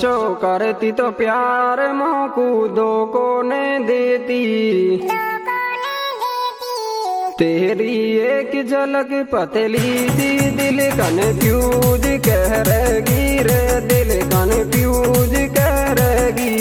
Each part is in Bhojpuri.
साचो करती तो प्यार मोकू दो को ने देती। तेरी एक झलक पतली सी दिल कन्फ्यूज कह रहेगी रे, दिल कन्फ्यूज कह रहेगी।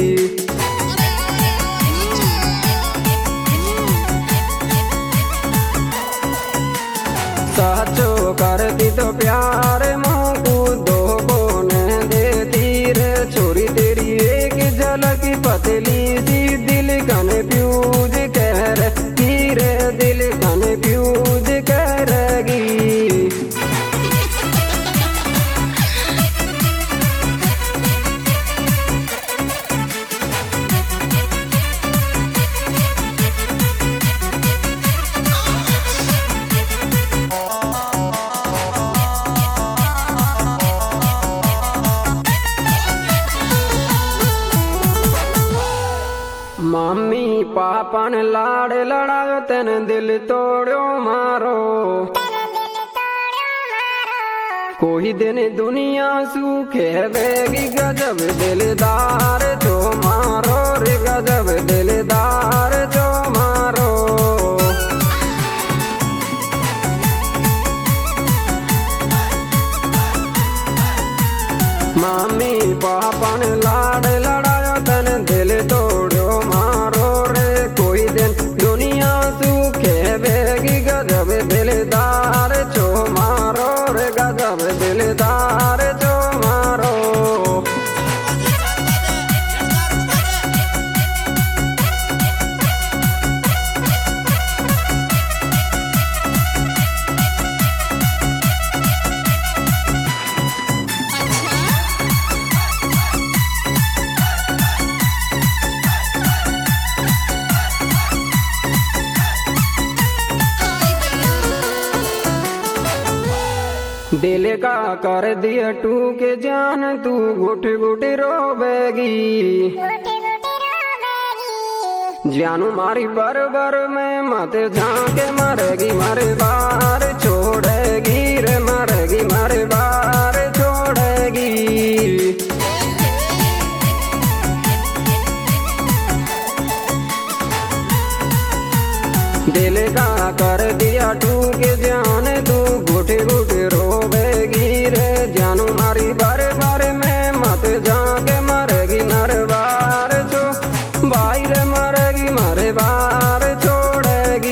साचो करती तो प्यार मोकू दो को ने देती रे, छोरी तेरी एक झलक पतली सी दिल कन्फ्यूज कह रहेगी रे, दिल कन्फ्यूज कह रहेगी। मम्मी पापन लाड़ लड़ायो तेन दिल तोड़ो मारो, कोई दिन दुनिया सूखे बेगी गजब दिलदार जो मारो रे, गजब दिलदार जो मारो। मम्मी पापन लाड़ लड़ायो तेन दिल तोड़ो मारो रे, कोई दिन दुनिया सूखे बेगी गजब दिलदार जो मारो रे, गजब दिलदार जो मारो। दिल का कर दिया टूक जान तू घुट घुट रोवेगी, जानू मारी बर बर में मत झांके मरेगी, मारे बार छोड़ेगी रे, मरेगी मारे बार छोड़ेगी। दिल का कर दिया टूक जान तू घुट घुट रोवेगी रे, जानू मारी बार बार में मत जाके मरेगी, मारे बार छो भाई रे, मरेगी मारे बार छोड़ेगी।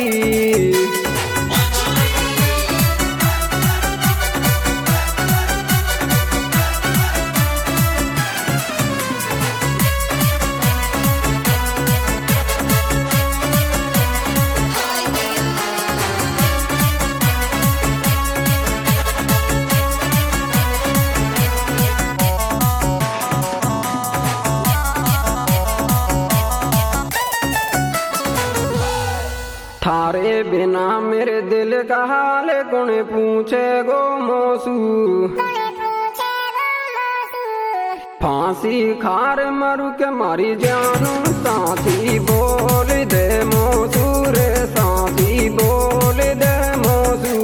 थारे बिना मेरे दिल का हाल कौन पूछे गो मोसू, फांसी खार मरु के मारी जानू साथी बोल दे मोसू रे, साथी बोल दे मोसू।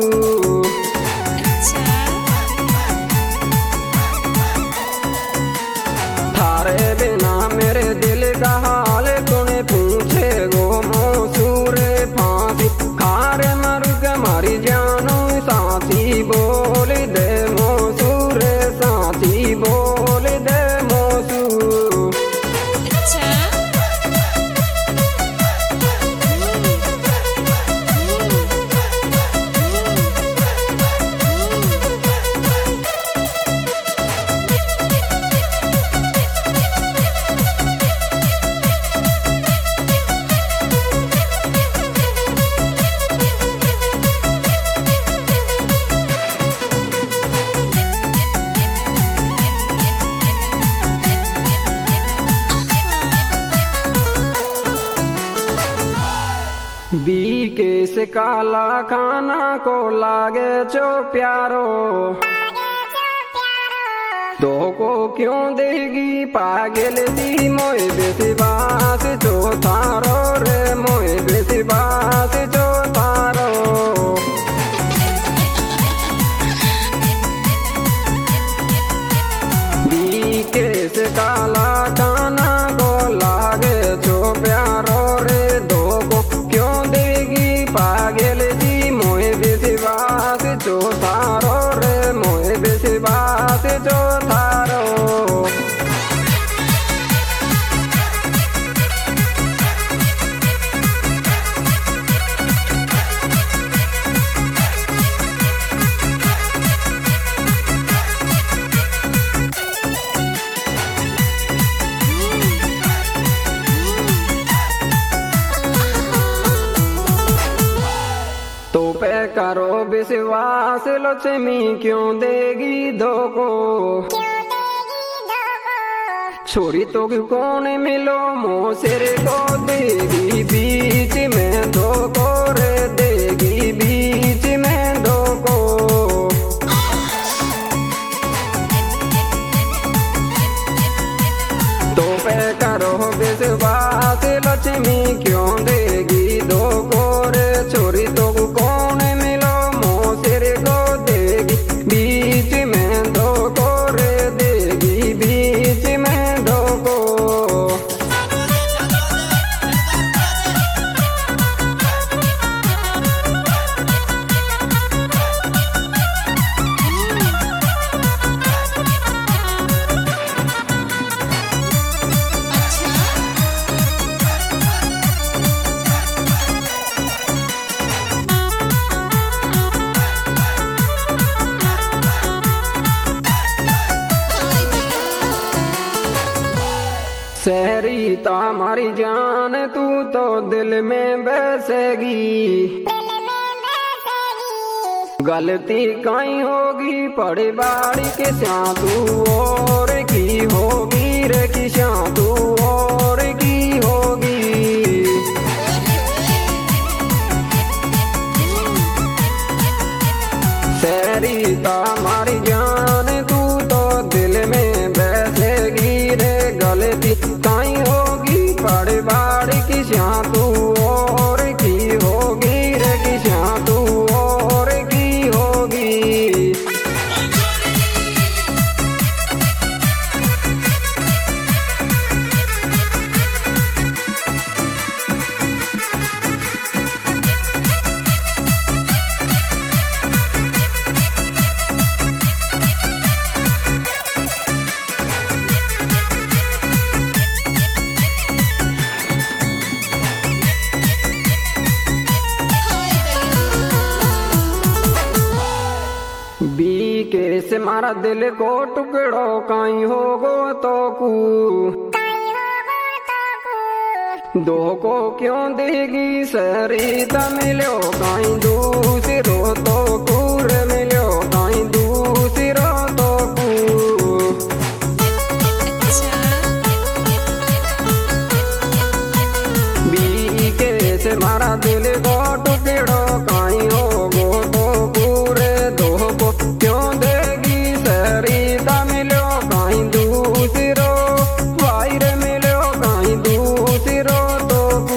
थारे बिना मेरे दिल का हाल कौन पूछे गो मोसू रे, फांसी खार मरु के मारी जानू साथी बोल दे मोसू रे, साथी बोल दे मोसू। बीके से काला खाना को लागे जो प्यारो, तो को क्यों देगी पागल दी मोए बेसिबास जो थारो रे, मोए बेसिबास जो थारो। बीके से विश्वास लक्ष्मी क्यों देगी धोखो। छोरी तो कौन मिलो मोसेर को देगी बीच में धोखो रे, देगी बीच में धोखो। तो पे करो विश्वास लक्ष्मी क्यों देगी धोखो रे। छोरी तो कौन मिलो मोसेर को देगी बीच में धोखो रे, देगी बीच में धोखो। शहरी तामारी जान तू तो दिल में बसेगी। गलती कहीं होगी पड़े बाड़ी के श्यां तू और की होगी रे, की श्यां तू और की होगी। शहरी तामारी जान तू तो दिल में बसेगी रे। गलती कहीं होगी पड़े बाड़ी की श्यां तू और की होगी रे, की श्यां तू और की होगी। बीके से मारा दिल को टुकड़ो कहीं होगो तो कू। दो को क्यों देगी सरिता मिलो कहीं दूसरो तो कूर मिलो कहीं दूसरो तो कू। बीके से मारा दिल को टुकड़ो कहीं होगो तो कूरे। दो को क्यों देगी सरिता मिलो कहीं दूसरो, वायर मिलो कहीं दूसरो तो कू।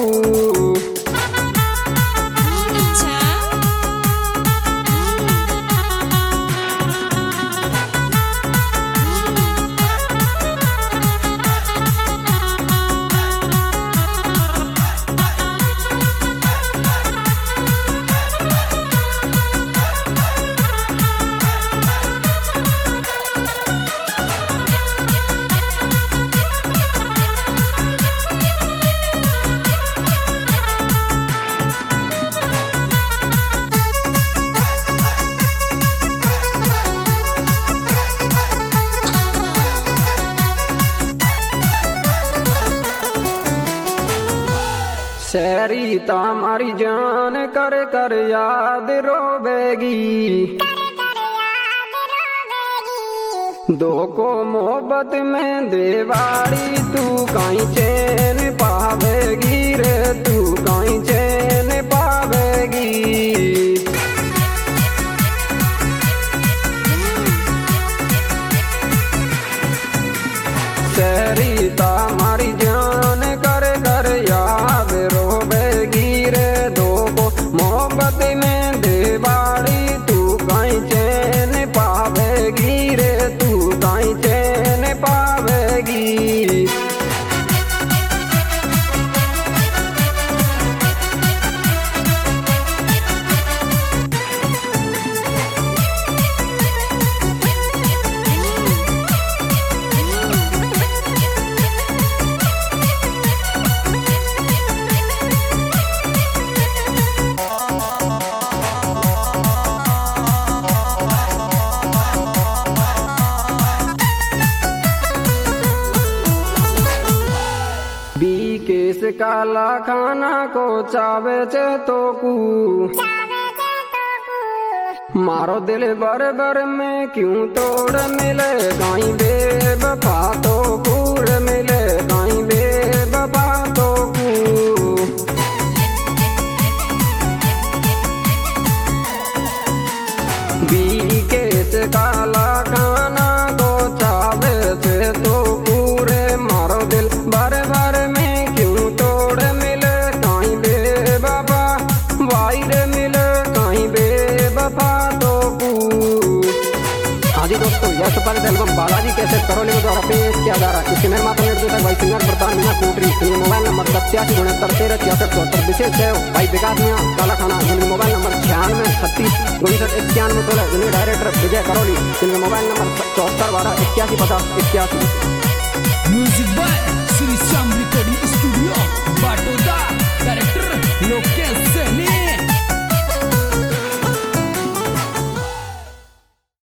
शहरी तामारी जान कर कर याद रोवेगी। दो को मोहब्बत में देवारी तू कहीं चैन पावेगी रे, तू कहीं चैन पावेगी। शहरी तामारी जान कर कर याद रोवेगी रे। दो को मोहब्बत में देवारी तू कहीं चैन पावेगी रे, तू कहीं चैन पावेगी। केस काला खाना को चावे चे तो कू। मारो दिल बर बर में क्यों तोड़ मिले गाई बेवफा तो कूर मिले गाई बेवफा तो कूर। बी के से काला खाना दो चावे से तो पूरे मारो दिल बर बर में क्यों तोड़ मिले गाई बेवफा वाइर मिले गाई बेवफा तो कूर। हाँ जी दोस्तों, यह सुपर एल्बम बालाजी कैसे करोली के द्वारा पेश किया जा रहा है। इसके निर्माता निर्देशक भाई सिंगर प्रधान मीना कोटरी। इनके मोबाइल नंबर 8769136366। विशेष सहयोग भाई विकास मियाँ काला खाना। इनके मोबाइल नंबर 9636599116। इनके डायरेक्टर विजय करोली। इनके mobile number 7412815081। Music by Shri Shyam recording studio Batoda. Director Lokesh.